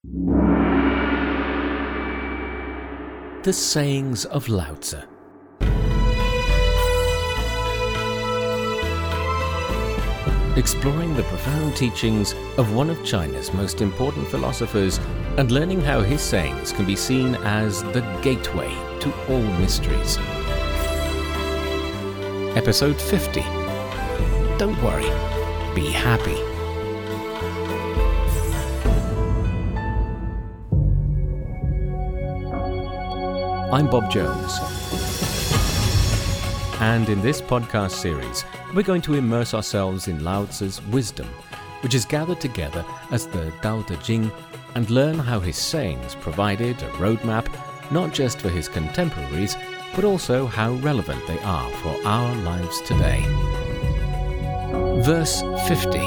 The Sayings of Lao Tzu. Exploring the profound teachings of one of China's most important philosophers and learning how his sayings can be seen as the gateway to all mysteries. Episode 50. Don't worry, be happy. I'm Bob Jones, and in this podcast series, we're going to immerse ourselves in Lao Tzu's wisdom, which is gathered together as the Tao Te Ching, and learn how his sayings provided a roadmap not just for his contemporaries, but also how relevant they are for our lives today. Verse 50.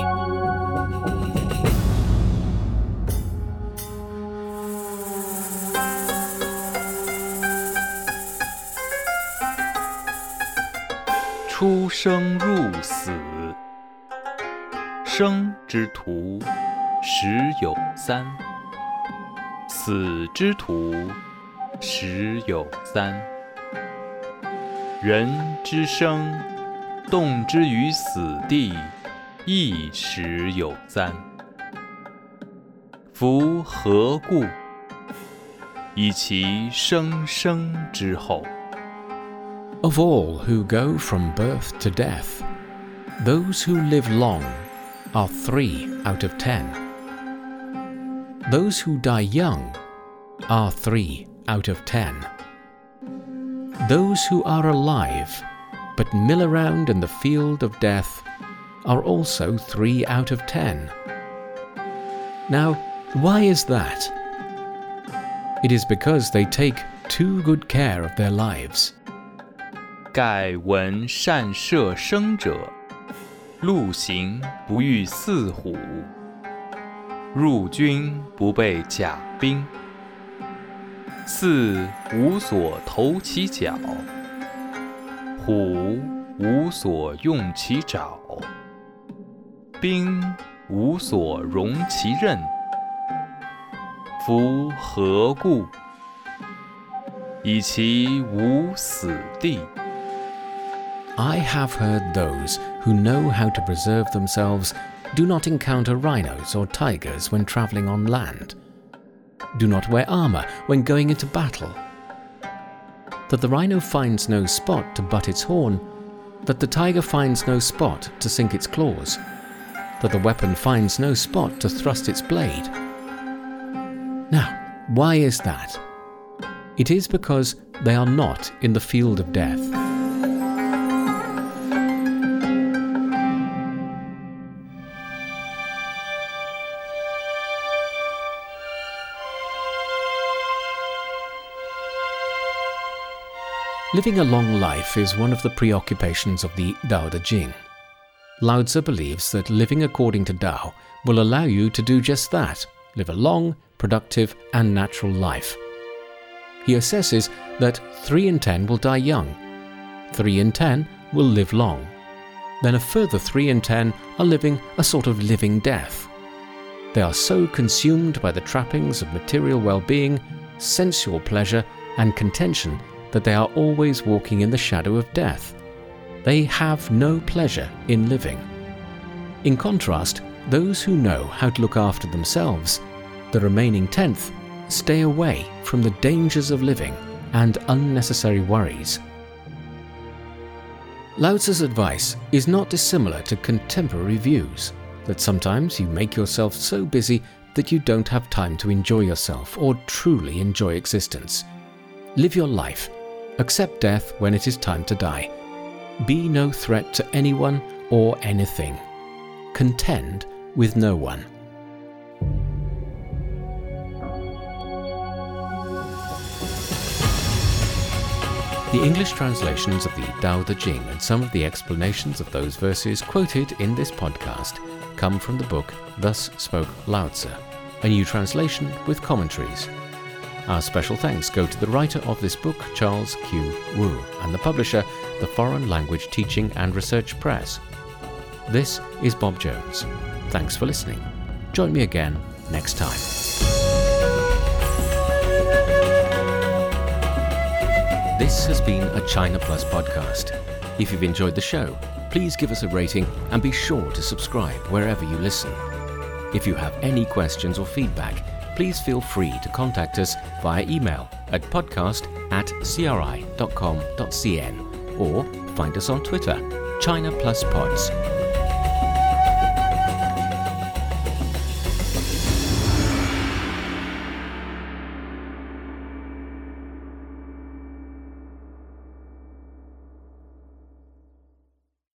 "出生入死，生之徒十有三，死之徒十有三。人之生，动之于死地，亦十有三。夫何故？以其生生之后。Of all who go from birth to death, those who live long are 3 out of 10. Those who die young are 3 out of 10. Those who are alive but mill around in the field of death are also 3 out of 10. Now, why is that? It is because they take too good care of their lives. 盖闻善射生者，陆行不遇四虎，入军不备甲兵，四无所投其脚，虎无所用其爪，兵无所容其刃。夫何故？以其无死地。I have heard those who know how to preserve themselves do not encounter rhinos or tigers when traveling on land, do not wear armor when going into battle, that the rhino finds no spot to butt its horn, that the tiger finds no spot to sink its claws, that the weapon finds no spot to thrust its blade. Now, why is that? It is because they are not in the field of death. Living a long life is one of the preoccupations of the Tao Te Ching. Lao Tzu believes that living according to Tao will allow you to do just that, live a long, productive, and natural life. He assesses that 3 in 10 will die young, 3 in 10 will live long, then a further 3 in 10 are living a sort of living death. They are so consumed by the trappings of material well-being, sensual pleasure, and contention that they are always walking in the shadow of death. They have no pleasure in living. In contrast, those who know how to look after themselves, the remaining 10th, stay away from the dangers of living and unnecessary worries. Lao Tzu's advice is not dissimilar to contemporary views, that sometimes you make yourself so busy that you don't have time to enjoy yourself or truly enjoy existence. Live your life. Accept death when it is time to die. Be no threat to anyone or anything. Contend with no one. The English translations of the Tao Te Ching and some of the explanations of those verses quoted in this podcast come from the book Thus Spoke Lao Tzu, a new translation with commentaries. Our special thanks go to the writer of this book, Charles Q. Wu, and the publisher, the Foreign Language Teaching and Research Press. This is Bob Jones. Thanks for listening. Join me again next time. This has been a China Plus podcast. If you've enjoyed the show, please give us a rating and be sure to subscribe wherever you listen. If you have any questions or feedback, please feel free to contact us via email at podcast@cri.com.cn or find us on Twitter, China Plus Pods.